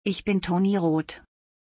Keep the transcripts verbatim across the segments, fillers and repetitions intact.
Ich bin Toni Roth.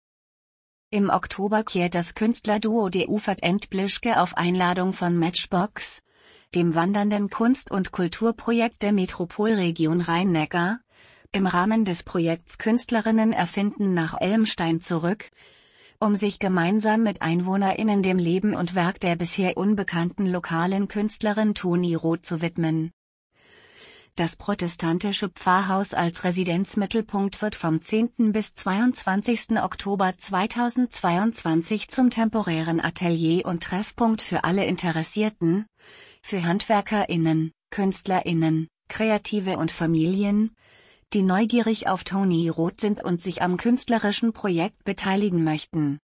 Im Oktober kehrt das Künstlerduo De Ufert and Plischke auf Einladung von Matchbox, dem wandernden Kunst- und Kulturprojekt der Metropolregion Rhein-Neckar, im Rahmen des Projekts Künstlerinnen erfinden nach Elmstein zurück, um sich gemeinsam mit EinwohnerInnen dem Leben und Werk der bisher unbekannten lokalen Künstlerin Toni Roth zu widmen. Das protestantische Pfarrhaus als Residenzmittelpunkt wird vom zehnten bis zweiundzwanzigsten Oktober zweitausendzweiundzwanzig zum temporären Atelier und Treffpunkt für alle Interessierten, für HandwerkerInnen, KünstlerInnen, Kreative und Familien, die neugierig auf Toni Roth sind und sich am künstlerischen Projekt beteiligen möchten.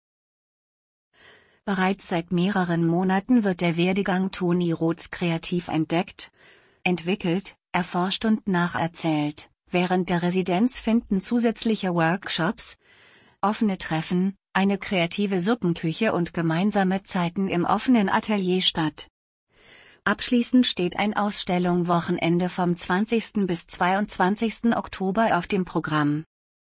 Bereits seit mehreren Monaten wird der Werdegang Toni Roths kreativ entdeckt, entwickelt, erforscht und nacherzählt. Während der Residenz finden zusätzliche Workshops, offene Treffen, eine kreative Suppenküche und gemeinsame Zeiten im offenen Atelier statt. Abschließend steht ein Ausstellungswochenende vom zwanzigsten bis zweiundzwanzigsten Oktober auf dem Programm.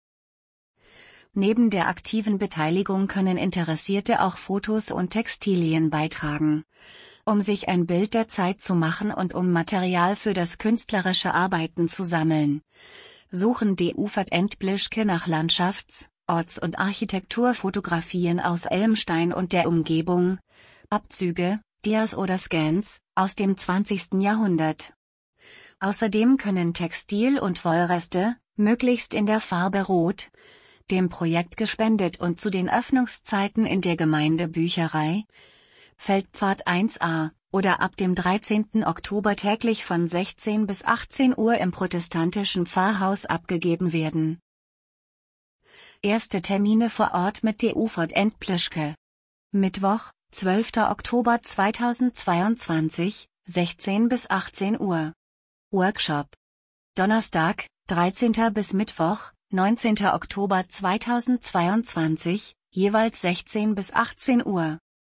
Neben der aktiven Beteiligung können Interessierte auch Fotos und Textilien beitragen, um sich ein Bild der Zeit zu machen und um Material für das künstlerische Arbeiten zu sammeln. Suchen De Ufert and Plischke nach Landschafts-, Orts- und Architekturfotografien aus Elmstein und der Umgebung, Abzüge, Dias oder Scans, aus dem zwanzigsten Jahrhundert. Außerdem können Textil- und Wollreste, möglichst in der Farbe Rot, dem Projekt gespendet und zu den Öffnungszeiten in der Gemeindebücherei, Feldpfad eins a, oder ab dem dreizehnten Oktober täglich von sechzehn bis achtzehn Uhr im protestantischen Pfarrhaus abgegeben werden. Erste Termine vor Ort mit De Ufert and Plischke. Mittwoch, zwölfter Oktober zweitausendzweiundzwanzig, sechzehn bis achtzehn Uhr. Workshop. Donnerstag, dreizehnter bis Mittwoch, neunzehnter Oktober zweitausendzweiundzwanzig, jeweils sechzehn bis achtzehn Uhr.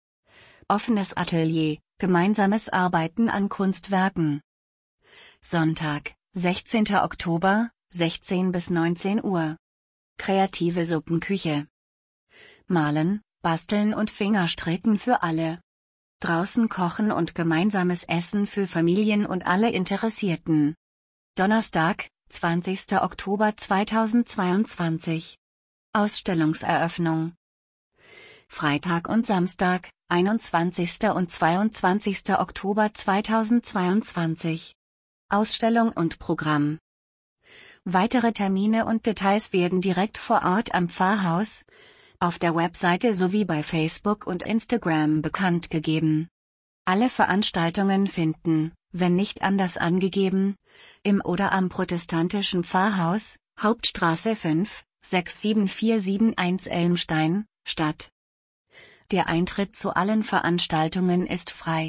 Offenes Atelier, gemeinsames Arbeiten an Kunstwerken. Sonntag, sechzehnter Oktober, sechzehn bis neunzehn Uhr. Kreative Suppenküche. Malen, Basteln und Fingerstricken für alle. Draußen kochen und gemeinsames Essen für Familien und alle Interessierten. Donnerstag, zwanzigster Oktober zweitausendzweiundzwanzig. Ausstellungseröffnung. Freitag und Samstag, einundzwanzigster und zweiundzwanzigster Oktober zweitausendzweiundzwanzig. Ausstellung und Programm. Weitere Termine und Details werden direkt vor Ort am Pfarrhaus, auf der Webseite sowie bei Facebook und Instagram bekannt gegeben. Alle Veranstaltungen finden, wenn nicht anders angegeben, im oder am protestantischen Pfarrhaus, Hauptstraße fünf, sechs sieben vier sieben eins Elmstein, statt. Der Eintritt zu allen Veranstaltungen ist frei.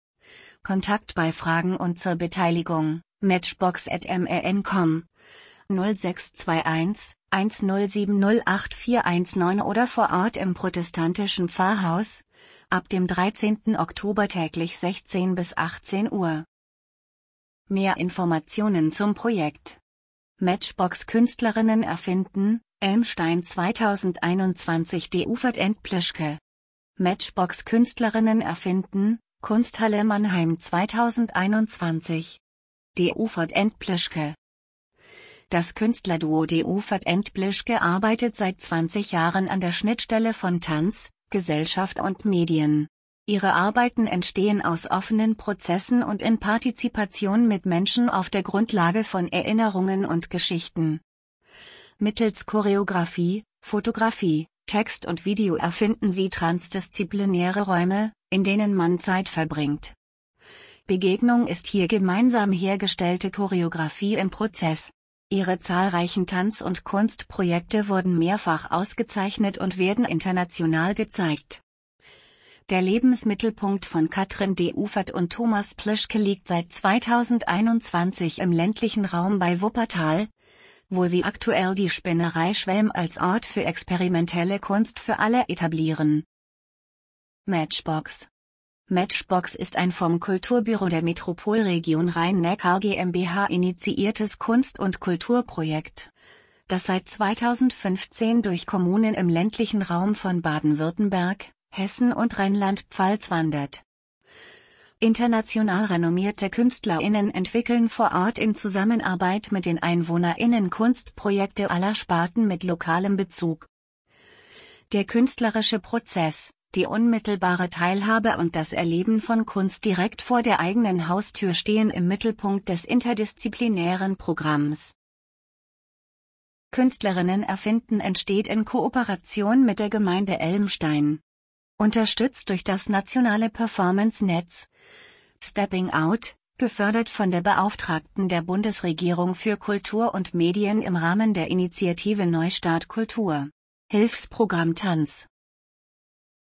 Kontakt bei Fragen und zur Beteiligung, matchbox at m e n punkt com, null sechs zwei eins, eins null sieben null acht vier eins neun oder vor Ort im protestantischen Pfarrhaus, ab dem dreizehnten Oktober täglich sechzehn bis achtzehn Uhr. Mehr Informationen zum Projekt. Matchbox Künstlerinnen erfinden, Elmstein zweitausendeinundzwanzig De Ufert and Plischke. Matchbox Künstlerinnen erfinden, Kunsthalle Mannheim zweitausendeinundzwanzig. De Ufert and Plischke. Das Künstlerduo De Ufert and Plischke arbeitet seit zwanzig Jahren an der Schnittstelle von Tanz, Gesellschaft und Medien. Ihre Arbeiten entstehen aus offenen Prozessen und in Partizipation mit Menschen auf der Grundlage von Erinnerungen und Geschichten. Mittels Choreografie, Fotografie, Text und Video erfinden sie transdisziplinäre Räume, in denen man Zeit verbringt. Begegnung ist hier gemeinsam hergestellte Choreografie im Prozess. Ihre zahlreichen Tanz- und Kunstprojekte wurden mehrfach ausgezeichnet und werden international gezeigt. Der Lebensmittelpunkt von Katrin De Ufert und Thomas Plischke liegt seit zweitausendeinundzwanzig im ländlichen Raum bei Wuppertal, wo sie aktuell die Spinnerei Schwelm als Ort für experimentelle Kunst für alle etablieren. Matchbox. Matchbox ist ein vom Kulturbüro der Metropolregion Rhein-Neckar GmbH initiiertes Kunst- und Kulturprojekt, das seit zweitausendfünfzehn durch Kommunen im ländlichen Raum von Baden-Württemberg, Hessen und Rheinland-Pfalz wandert. International renommierte KünstlerInnen entwickeln vor Ort in Zusammenarbeit mit den EinwohnerInnen Kunstprojekte aller Sparten mit lokalem Bezug. Der künstlerische Prozess, die unmittelbare Teilhabe und das Erleben von Kunst direkt vor der eigenen Haustür stehen im Mittelpunkt des interdisziplinären Programms. Künstlerinnen erfinden entsteht in Kooperation mit der Gemeinde Elmstein. Unterstützt durch das nationale Performance-Netz Stepping Out, gefördert von der Beauftragten der Bundesregierung für Kultur und Medien im Rahmen der Initiative Neustart Kultur. Hilfsprogramm Tanz.